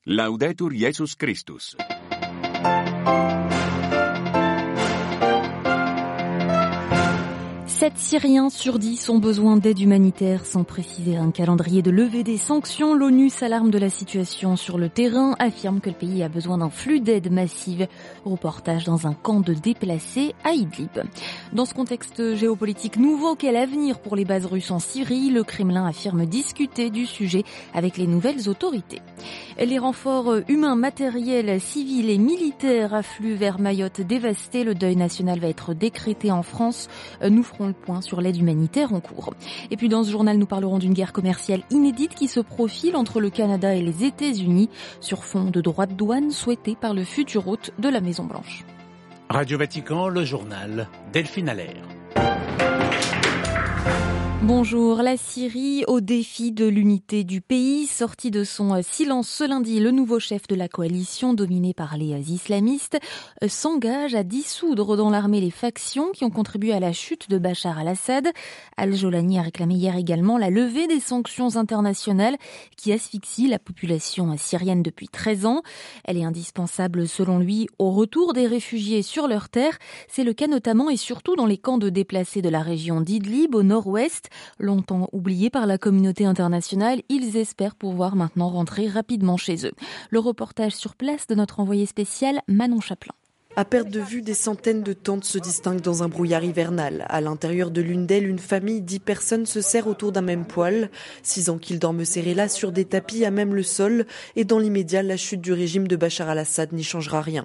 Laudetur Jesus Christus. Sept Syriens sur 10 ont besoin d'aide humanitaire. Sans préciser un calendrier de levée des sanctions, l'ONU s'alarme de la situation sur le terrain, affirme que le pays a besoin d'un flux d'aide massive. Reportage dans un camp de déplacés à Idlib. Dans ce contexte géopolitique nouveau, quel avenir pour les bases russes en Syrie? Le Kremlin affirme discuter du sujet avec les nouvelles autorités. Les renforts humains, matériels, civils et militaires affluent vers Mayotte dévastée. Le deuil national va être décrété en France. Nous ferons le point sur l'aide humanitaire en cours. Et puis dans ce journal, nous parlerons d'une guerre commerciale inédite qui se profile entre le Canada et les États-Unis sur fond de droits de douane souhaités par le futur hôte de la Maison-Blanche. Radio Vatican, le journal, Delphine Allaire. Bonjour, la Syrie au défi de l'unité du pays. Sorti de son silence ce lundi, le nouveau chef de la coalition dominée par les islamistes s'engage à dissoudre dans l'armée les factions qui ont contribué à la chute de Bachar al-Assad. Al-Jolani a réclamé hier également la levée des sanctions internationales qui asphyxient la population syrienne depuis 13 ans. Elle est indispensable selon lui au retour des réfugiés sur leur terre. C'est le cas notamment et surtout dans les camps de déplacés de la région d'Idlib au nord-ouest. Longtemps oubliés par la communauté internationale, ils espèrent pouvoir maintenant rentrer rapidement chez eux. Le reportage sur place de notre envoyé spécial Manon Chaplin. À perte de vue, des centaines de tentes se distinguent dans un brouillard hivernal. À l'intérieur de l'une d'elles, une famille, 10 personnes se serrent autour d'un même poêle. 6 ans qu'ils dorment serrés là sur des tapis à même le sol. Et dans l'immédiat, la chute du régime de Bachar al-Assad n'y changera rien.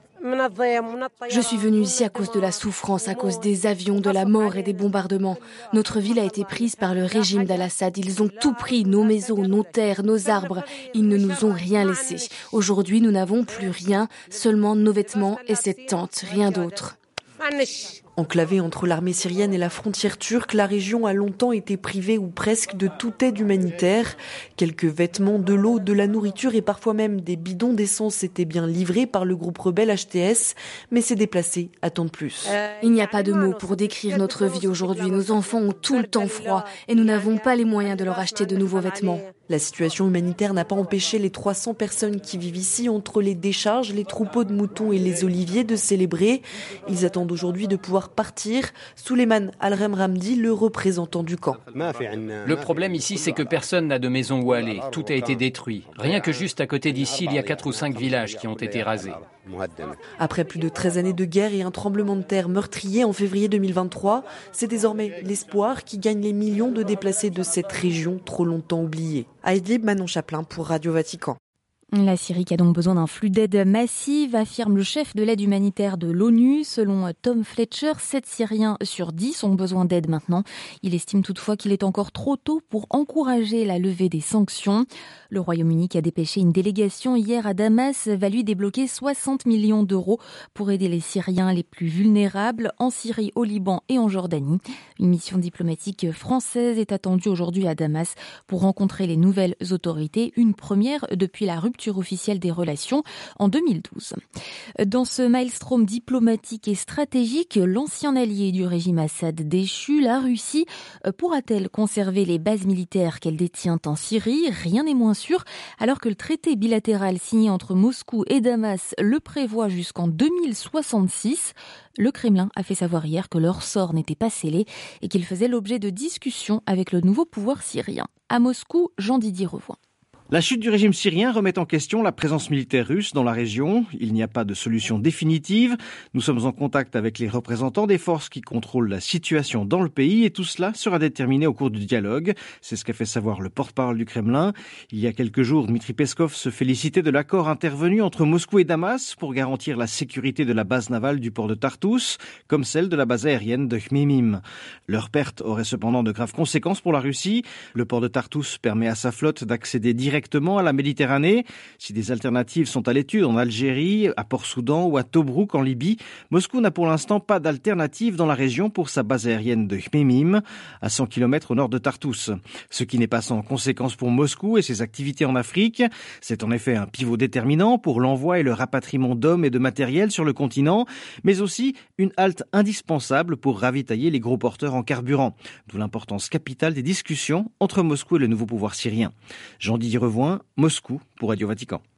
Je suis venue ici à cause de la souffrance, à cause des avions, de la mort et des bombardements. Notre ville a été prise par le régime d'Al-Assad. Ils ont tout pris, nos maisons, nos terres, nos arbres. Ils ne nous ont rien laissé. Aujourd'hui, nous n'avons plus rien, seulement nos vêtements et cette tente, rien d'autre. Enclavée entre l'armée syrienne et la frontière turque, la région a longtemps été privée ou presque de toute aide humanitaire. Quelques vêtements, de l'eau, de la nourriture et parfois même des bidons d'essence étaient bien livrés par le groupe rebelle HTS, mais ces déplacés attendent plus. Il n'y a pas de mots pour décrire notre vie aujourd'hui. Nos enfants ont tout le temps froid et nous n'avons pas les moyens de leur acheter de nouveaux vêtements. La situation humanitaire n'a pas empêché les 300 personnes qui vivent ici entre les décharges, les troupeaux de moutons et les oliviers de célébrer. Ils attendent aujourd'hui de pouvoir partir. Souleymane Al-Remramdi, le représentant du camp. Le problème ici, c'est que personne n'a de maison où aller. Tout a été détruit. Rien que juste à côté d'ici, il y a 4 ou 5 villages qui ont été rasés. Après plus de 13 années de guerre et un tremblement de terre meurtrier en février 2023, c'est désormais l'espoir qui gagne les millions de déplacés de cette région trop longtemps oubliée. À Idlib, Manon Chaplin pour Radio Vatican. La Syrie qui a donc besoin d'un flux d'aide massive, affirme le chef de l'aide humanitaire de l'ONU. Selon Tom Fletcher, 7 Syriens sur 10 ont besoin d'aide maintenant. Il estime toutefois qu'il est encore trop tôt pour encourager la levée des sanctions. Le Royaume-Uni qui a dépêché une délégation hier à Damas va lui débloquer 60 millions d'euros pour aider les Syriens les plus vulnérables en Syrie, au Liban et en Jordanie. Une mission diplomatique française est attendue aujourd'hui à Damas pour rencontrer les nouvelles autorités, une première depuis la rupture officielle des relations en 2012. Dans ce maelstrom diplomatique et stratégique, l'ancien allié du régime Assad déchu, la Russie, pourra-t-elle conserver les bases militaires qu'elle détient en Syrie? Rien n'est moins sûr, alors que le traité bilatéral signé entre Moscou et Damas le prévoit jusqu'en 2066. Le Kremlin a fait savoir hier que leur sort n'était pas scellé et qu'il faisait l'objet de discussions avec le nouveau pouvoir syrien. À Moscou, Jean-Didier Revoix. La chute du régime syrien remet en question la présence militaire russe dans la région. Il n'y a pas de solution définitive. Nous sommes en contact avec les représentants des forces qui contrôlent la situation dans le pays et tout cela sera déterminé au cours du dialogue. C'est ce qu'a fait savoir le porte-parole du Kremlin. Il y a quelques jours, Dmitri Peskov se félicitait de l'accord intervenu entre Moscou et Damas pour garantir la sécurité de la base navale du port de Tartous, comme celle de la base aérienne de Khmimim. Leur perte aurait cependant de graves conséquences pour la Russie. Le port de Tartous permet à sa flotte d'accéder directement à la Méditerranée. Si des alternatives sont à l'étude en Algérie, à Port-Soudan ou à Tobrouk en Libye, Moscou n'a pour l'instant pas d'alternative dans la région pour sa base aérienne de Khmimim, à 100 km au nord de Tartous. Ce qui n'est pas sans conséquence pour Moscou et ses activités en Afrique. C'est en effet un pivot déterminant pour l'envoi et le rapatriement d'hommes et de matériel sur le continent, mais aussi une halte indispensable pour ravitailler les gros porteurs en carburant. D'où l'importance capitale des discussions entre Moscou et le nouveau pouvoir syrien. Jean-Didier Revoin, Moscou pour Radio Vatican.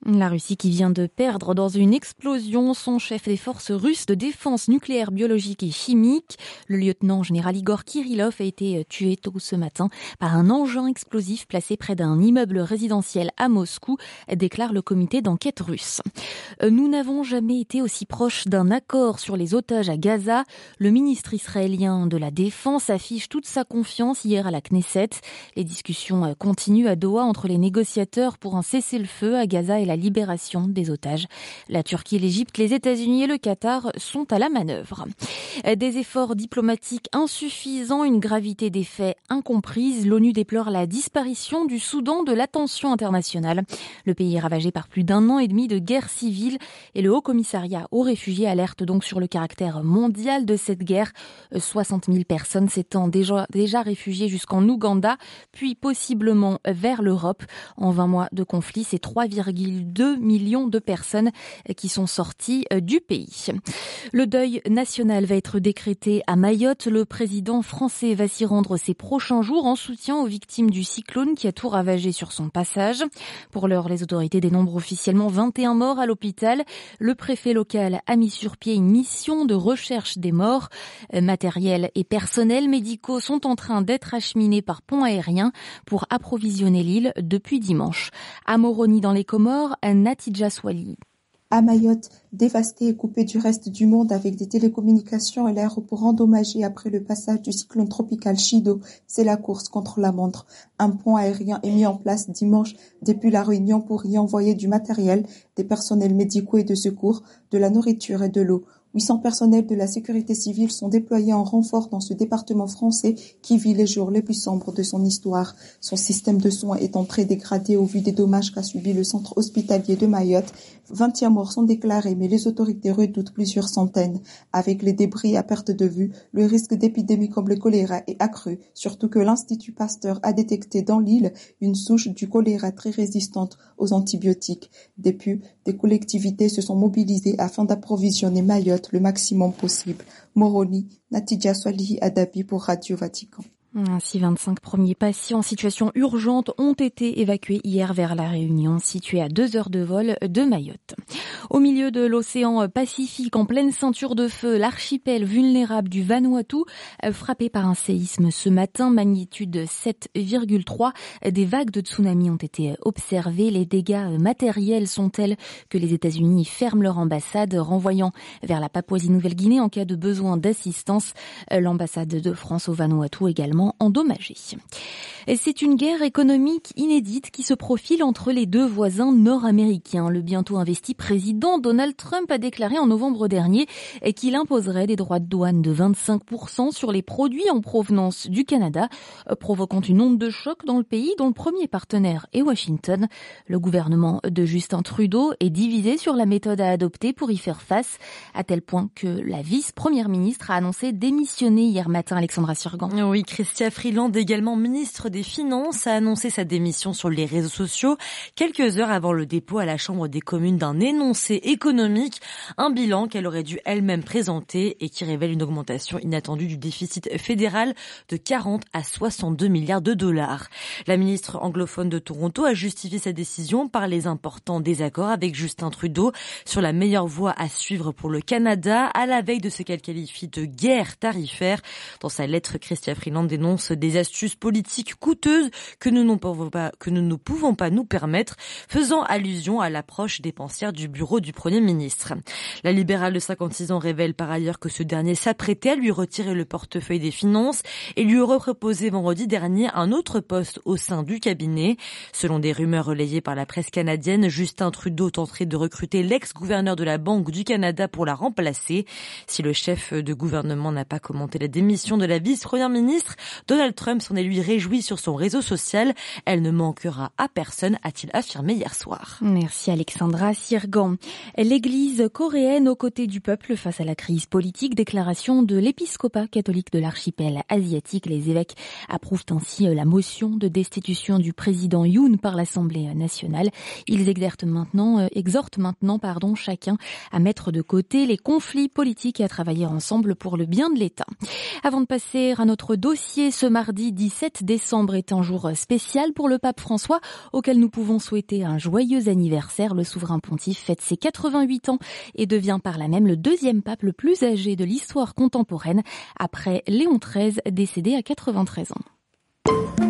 La Russie qui vient de perdre dans une explosion son chef des forces russes de défense nucléaire, biologique et chimique. Le lieutenant général Igor Kirillov a été tué tôt ce matin par un engin explosif placé près d'un immeuble résidentiel à Moscou, déclare le comité d'enquête russe. Nous n'avons jamais été aussi proches d'un accord sur les otages à Gaza. Le ministre israélien de la Défense affiche toute sa confiance hier à la Knesset. Les discussions continuent à Doha entre les négociateurs pour un cessez-le-feu à Gaza et la libération des otages. La Turquie, l'Égypte, les États-Unis et le Qatar sont à la manœuvre. Des efforts diplomatiques insuffisants, une gravité des faits incomprise. L'ONU déplore la disparition du Soudan de l'attention internationale. Le pays est ravagé par plus d'1 an et demi de guerre civile et le Haut-Commissariat aux réfugiés alerte donc sur le caractère mondial de cette guerre. 60 000 personnes s'étant déjà réfugiées jusqu'en Ouganda, puis possiblement vers l'Europe. En 20 mois de conflit, c'est 3,2 millions de personnes qui sont sorties du pays. Le deuil national va être décrété à Mayotte. Le président français va s'y rendre ces prochains jours en soutien aux victimes du cyclone qui a tout ravagé sur son passage. Pour l'heure, les autorités dénombrent officiellement 21 morts à l'hôpital. Le préfet local a mis sur pied une mission de recherche des morts. Matériel et personnels médicaux sont en train d'être acheminés par pont aérien pour approvisionner l'île depuis dimanche. À Moroni dans les Comores, Natidja Swali. À Mayotte, dévastée et coupée du reste du monde avec des télécommunications et l'aéroport endommagé après le passage du cyclone tropical Chido, c'est la course contre la montre. Un pont aérien est mis en place dimanche depuis la Réunion pour y envoyer du matériel, des personnels médicaux et de secours, de la nourriture et de l'eau. 800 personnels de la sécurité civile sont déployés en renfort dans ce département français qui vit les jours les plus sombres de son histoire. Son système de soins étant très dégradé au vu des dommages qu'a subi le centre hospitalier de Mayotte. 21 morts sont déclarés, mais les autorités redoutent plusieurs centaines. Avec les débris à perte de vue, le risque d'épidémie comme le choléra est accru, surtout que l'Institut Pasteur a détecté dans l'île une souche du choléra très résistante aux antibiotiques. Depuis, des collectivités se sont mobilisées afin d'approvisionner Mayotte le maximum possible. Moroni, Natidja Swalihi Adabi pour Radio Vatican. Ainsi, 25 premiers patients en situation urgente ont été évacués hier vers La Réunion, située à 2 heures de vol de Mayotte. Au milieu de l'océan Pacifique, en pleine ceinture de feu, l'archipel vulnérable du Vanuatu, frappé par un séisme ce matin, magnitude 7,3. Des vagues de tsunami ont été observées. Les dégâts matériels sont tels que les États-Unis ferment leur ambassade, renvoyant vers la Papouasie-Nouvelle-Guinée en cas de besoin d'assistance. L'ambassade de France au Vanuatu également endommagée. C'est une guerre économique inédite qui se profile entre les deux voisins nord-américains. Le bientôt investi président Donald Trump a déclaré en novembre dernier qu'il imposerait des droits de douane de 25% sur les produits en provenance du Canada, provoquant une onde de choc dans le pays dont le premier partenaire est Washington. Le gouvernement de Justin Trudeau est divisé sur la méthode à adopter pour y faire face, à tel point que la vice-première ministre a annoncé démissionner hier matin. Alexandra Sirgan. Oui, Chrystia Freeland, également ministre des Finances, a annoncé sa démission sur les réseaux sociaux quelques heures avant le dépôt à la Chambre des communes d'un énoncé économique, un bilan qu'elle aurait dû elle-même présenter et qui révèle une augmentation inattendue du déficit fédéral de 40 à 62 milliards de dollars. La ministre anglophone de Toronto a justifié sa décision par les importants désaccords avec Justin Trudeau sur la meilleure voie à suivre pour le Canada à la veille de ce qu'elle qualifie de guerre tarifaire. Dans sa lettre, Chrystia Freeland dénonce des astuces politiques coûteuses que nous ne pouvons pas nous permettre, faisant allusion à l'approche dépensière du bureau du Premier ministre. La libérale de 56 ans révèle par ailleurs que ce dernier s'apprêtait à lui retirer le portefeuille des finances et lui aurait proposé vendredi dernier un autre poste au sein du cabinet. Selon des rumeurs relayées par la presse canadienne, Justin Trudeau tenterait de recruter l'ex-gouverneur de la Banque du Canada pour la remplacer. Si le chef de gouvernement n'a pas commenté la démission de la vice-première ministre, Donald Trump s'en est lui réjoui sur son réseau social. Elle ne manquera à personne, a-t-il affirmé hier soir. Merci Alexandra Sirgan. L'Église coréenne aux côtés du peuple face à la crise politique, déclaration de l'épiscopat catholique de l'archipel asiatique. Les évêques approuvent ainsi la motion de destitution du président Yoon par l'Assemblée nationale. Ils exhortent maintenant chacun à mettre de côté les conflits politiques et à travailler ensemble pour le bien de l'État. Avant de passer à notre dossier, ce mardi 17 décembre, décembre est un jour spécial pour le pape François, auquel nous pouvons souhaiter un joyeux anniversaire. Le souverain pontife fête ses 88 ans et devient par là même le deuxième pape le plus âgé de l'histoire contemporaine, après Léon XIII, décédé à 93 ans.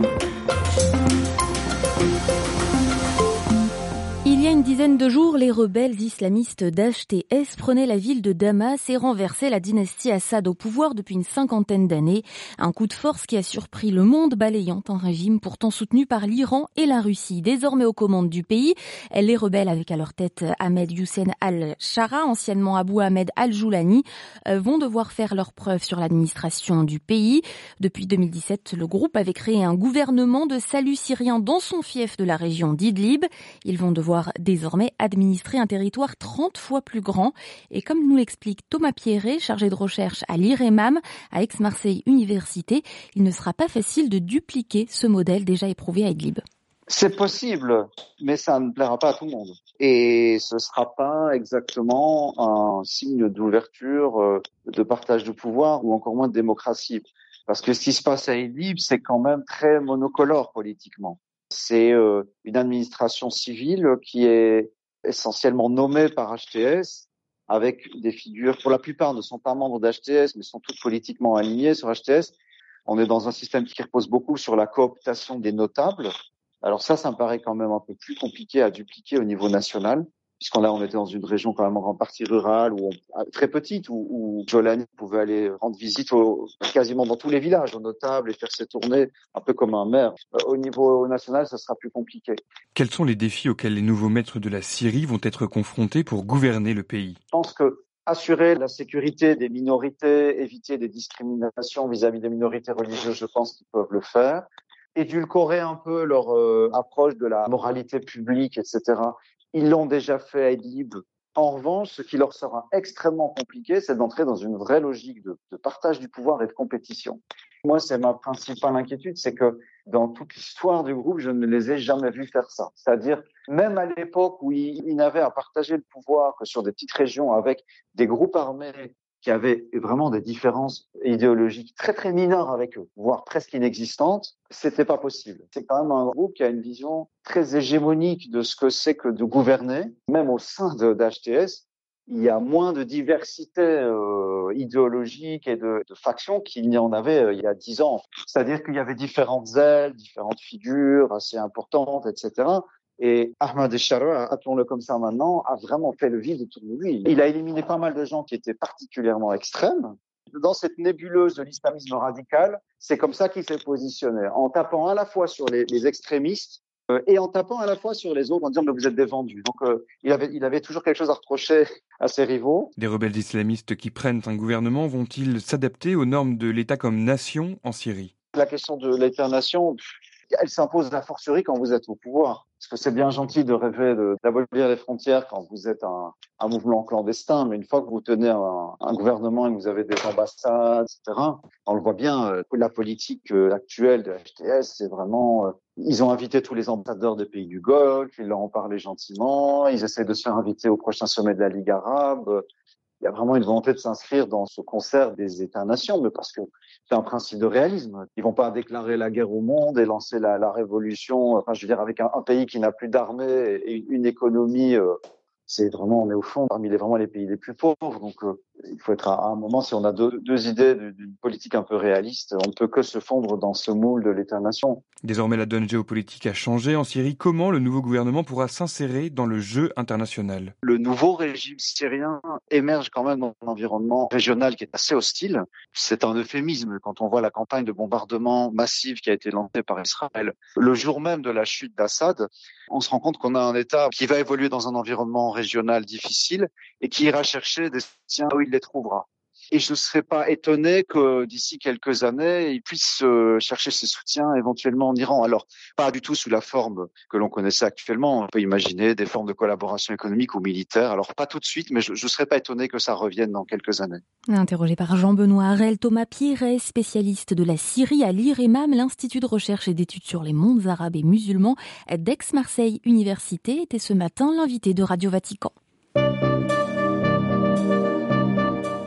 Il y a une dizaine de jours, les rebelles islamistes d'HTS prenaient la ville de Damas et renversaient la dynastie Assad au pouvoir depuis une 50aine d'années. Un coup de force qui a surpris le monde, balayant un régime pourtant soutenu par l'Iran et la Russie. Désormais aux commandes du pays, les rebelles, avec à leur tête Ahmed Hussein al-Shara, anciennement Abu Ahmed al-Joulani, vont devoir faire leurs preuves sur l'administration du pays. Depuis 2017, le groupe avait créé un gouvernement de salut syrien dans son fief de la région d'Idlib. Ils vont devoir désormais administrer un territoire 30 fois plus grand. Et comme nous l'explique Thomas Pierret, chargé de recherche à l'IREMAM, à Aix-Marseille Université, il ne sera pas facile de dupliquer ce modèle déjà éprouvé à Idlib. C'est possible, mais ça ne plaira pas à tout le monde. Et ce sera pas exactement un signe d'ouverture, de partage de pouvoir ou encore moins de démocratie. Parce que ce qui se passe à Idlib, c'est quand même très monocolore politiquement. C'est une administration civile qui est essentiellement nommée par HTS, avec des figures, pour la plupart ne sont pas membres d'HTS, mais sont toutes politiquement alignées sur HTS. On est dans un système qui repose beaucoup sur la cooptation des notables. Alors ça me paraît quand même un peu plus compliqué à dupliquer au niveau national, on était dans une région quand même en partie rurale, très petite, où Jolani pouvait aller rendre visite quasiment dans tous les villages aux notables et faire ses tournées, un peu comme un maire. Au niveau national, ça sera plus compliqué. Quels sont les défis auxquels les nouveaux maîtres de la Syrie vont être confrontés pour gouverner le pays ? Je pense que assurer la sécurité des minorités, éviter des discriminations vis-à-vis des minorités religieuses, je pense qu'ils peuvent le faire. Édulcorer un peu leur approche de la moralité publique, etc. Ils l'ont déjà fait à Idlib. En revanche, ce qui leur sera extrêmement compliqué, c'est d'entrer dans une vraie logique de partage du pouvoir et de compétition. Moi, c'est ma principale inquiétude, c'est que dans toute l'histoire du groupe, je ne les ai jamais vus faire ça. C'est-à-dire, même à l'époque où ils n'avaient à partager le pouvoir que sur des petites régions avec des groupes armés qui avaient vraiment des différences idéologiques très très mineures avec eux, voire presque inexistantes, c'était pas possible. C'est quand même un groupe qui a une vision très hégémonique de ce que c'est que de gouverner. Même au sein d'HTS, il y a moins de diversité idéologique et de factions qu'il n'y en avait il y a 10 ans. C'est-à-dire qu'il y avait différentes ailes, différentes figures assez importantes, etc. Et Ahmed al-Shara, appelons-le comme ça maintenant, a vraiment fait le vide autour de lui. Il a éliminé pas mal de gens qui étaient particulièrement extrêmes. Dans cette nébuleuse de l'islamisme radical, c'est comme ça qu'il s'est positionné, en tapant à la fois sur les extrémistes et en tapant à la fois sur les autres en disant mais vous êtes des vendus. Donc il avait toujours quelque chose à reprocher à ses rivaux. Des rebelles islamistes qui prennent un gouvernement vont-ils s'adapter aux normes de l'État comme nation en Syrie ? La question de l'État-nation, elle s'impose a fortiori quand vous êtes au pouvoir. Parce que c'est bien gentil de rêver d'abolir les frontières quand vous êtes un mouvement clandestin, mais une fois que vous tenez un gouvernement et que vous avez des ambassades, etc., on le voit bien, la politique actuelle de HTS, c'est vraiment... Ils ont invité tous les ambassadeurs des pays du Golfe, ils leur ont parlé gentiment, ils essaient de se faire inviter au prochain sommet de la Ligue arabe. Il y a vraiment une volonté de s'inscrire dans ce concert des États-nations, mais parce que c'est un principe de réalisme. Ils vont pas déclarer la guerre au monde et lancer la révolution. Enfin, je veux dire, avec un pays qui n'a plus d'armée et une économie, on est au fond parmi les pays les plus pauvres. Donc, il faut être à un moment, si on a deux idées d'une politique un peu réaliste, on ne peut que se fondre dans ce moule de l'État-nation. Désormais, la donne géopolitique a changé en Syrie. Comment le nouveau gouvernement pourra s'insérer dans le jeu international ? Le nouveau régime syrien émerge quand même dans un environnement régional qui est assez hostile. C'est un euphémisme quand on voit la campagne de bombardement massive qui a été lancée par Israël. Le jour même de la chute d'Assad, on se rend compte qu'on a un État qui va évoluer dans un environnement régional difficile et qui ira chercher des soutiens où il les trouvera. Et je ne serais pas étonné que d'ici quelques années, il puisse chercher ses soutiens éventuellement en Iran. Alors, pas du tout sous la forme que l'on connaissait actuellement. On peut imaginer des formes de collaboration économique ou militaire. Alors, pas tout de suite, mais je ne serais pas étonné que ça revienne dans quelques années. Interrogé par Jean-Benoît Harel, Thomas Pierret, spécialiste de la Syrie à l'IREMAM, l'Institut de recherche et d'études sur les mondes arabes et musulmans d'Aix-Marseille Université, était ce matin l'invité de Radio Vatican. Un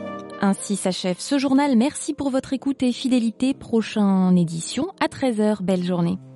Ainsi s'achève ce journal. Merci pour votre écoute et fidélité. Prochaine édition à 13h. Belle journée.